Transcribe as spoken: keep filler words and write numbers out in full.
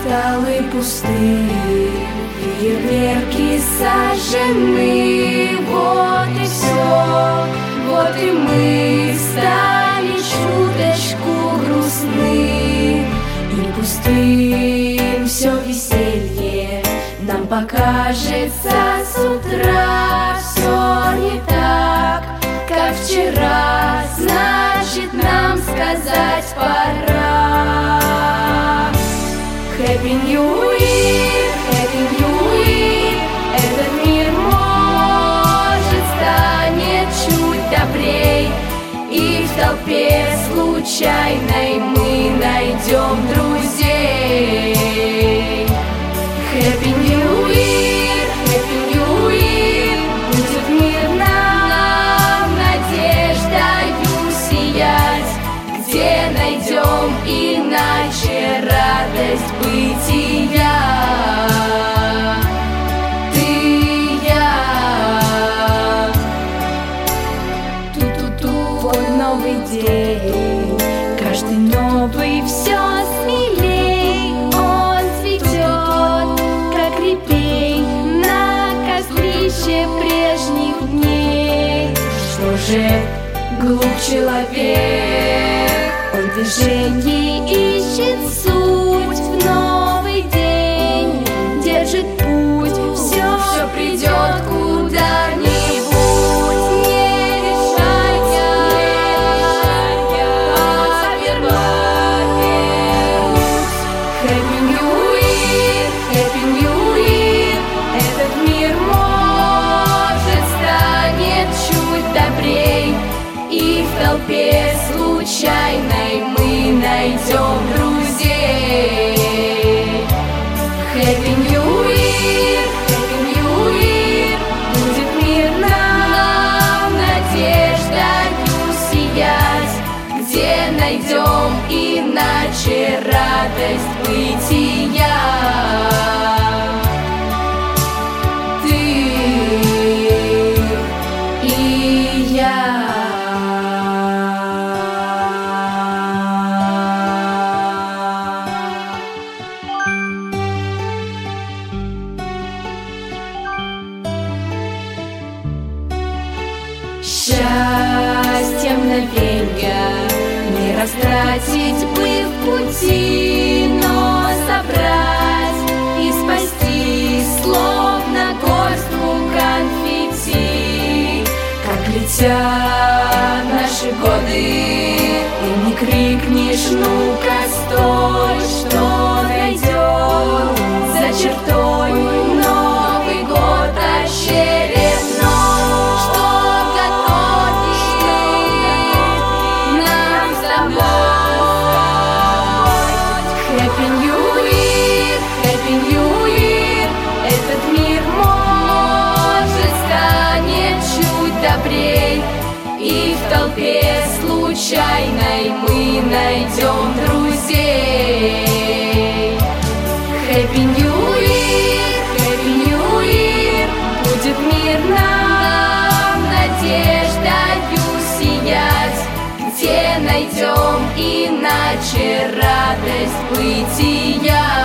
Кристаллы пусты, фейерверки сожжены. Вот и все, вот и мы стали чуточку грустны. И пустым все веселье нам покажется с утра. Все не так, как вчера, значит нам сказать пора. Happy New Year, Happy New Year. Этот мир может станет чуть добрей, и в толпе случайной мы найдем друзей. Happy New Year, Happy New Year. Будет мир нам надеждою сиять, где найдем иначе радость бытия. Ты и я. Ту-ту-ту. Вот новый день, каждый новый все смелей. Он цветет, как репей на кострище прежних дней. Что же глуп человек? Он в движении ищет суть, в новый день держит путь. Все, все придет куда-нибудь. Не решайся, не решайся повернуть. Happy New Year, Happy New Year. Этот мир может станет чуть добрей, и в толпе случайной мы найдем друзей. Happy New Year, Happy New Year. Будет мир нам надеждою сиять, где найдем иначе радость бытия. Ты и я. Счастье мгновенья не растратить бы в пути, но собрать и спасти, словно горстку конфетти. Как летят наши годы, и не крикнешь: ну-ка стой, что найдет за чертой Новый год очередной. Happy New Year, Happy New Year. Этот мир может станет чуть добрей, и в толпе случайной мы найдем друзей. Happy New Year, Happy New Year. Будет мир нам надеждою сиять, где найдем иначе радость бытия.